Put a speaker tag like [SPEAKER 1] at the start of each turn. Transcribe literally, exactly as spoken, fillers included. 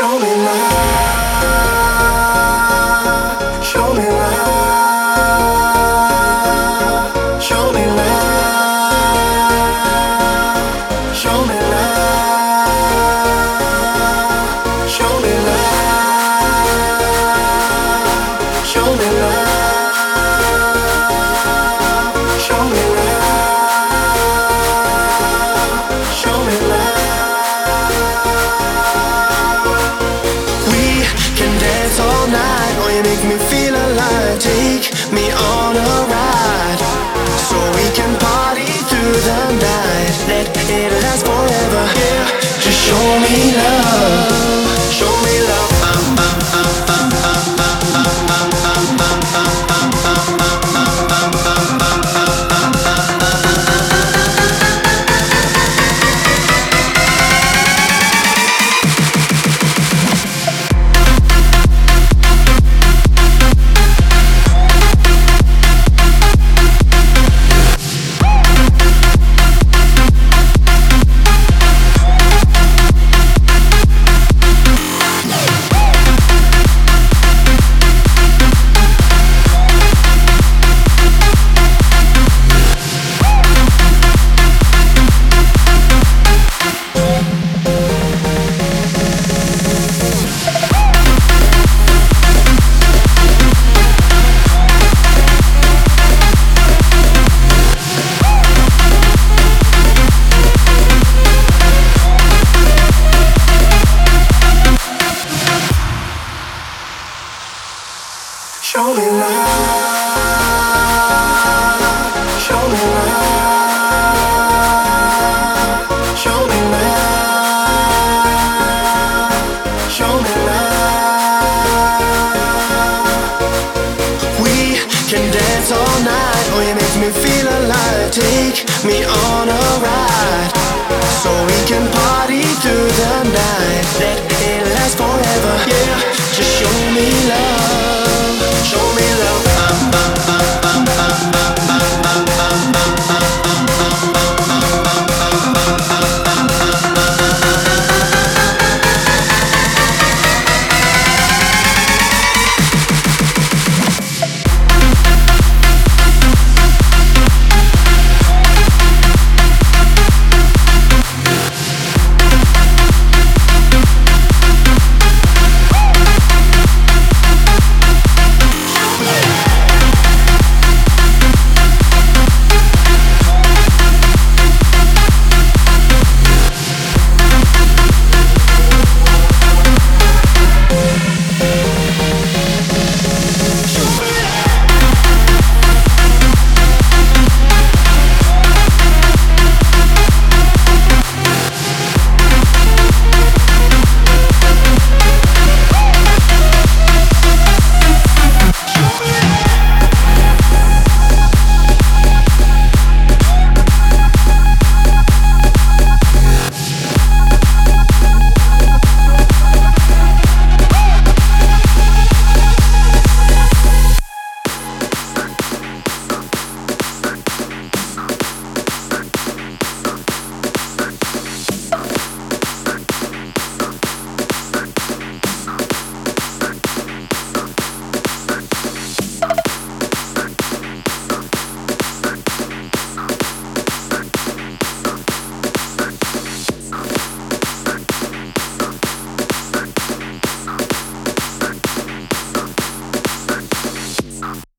[SPEAKER 1] Show me love, show me love, show me love, show me love, show me love, show me love, show me love, show me love. All night, oh, you make me feel alive. Take me on a ride, so we can party through the night. Let it last forever. Yeah, just show me love, show me love. Um, um, um, um, um, um, um, um, um, um, um, show me love, show me love, show me love, show me love. We can dance all night, oh, you make me feel alive. Take me on a ride, so we can party through the night. Let it last forever. Yeah, just show me love.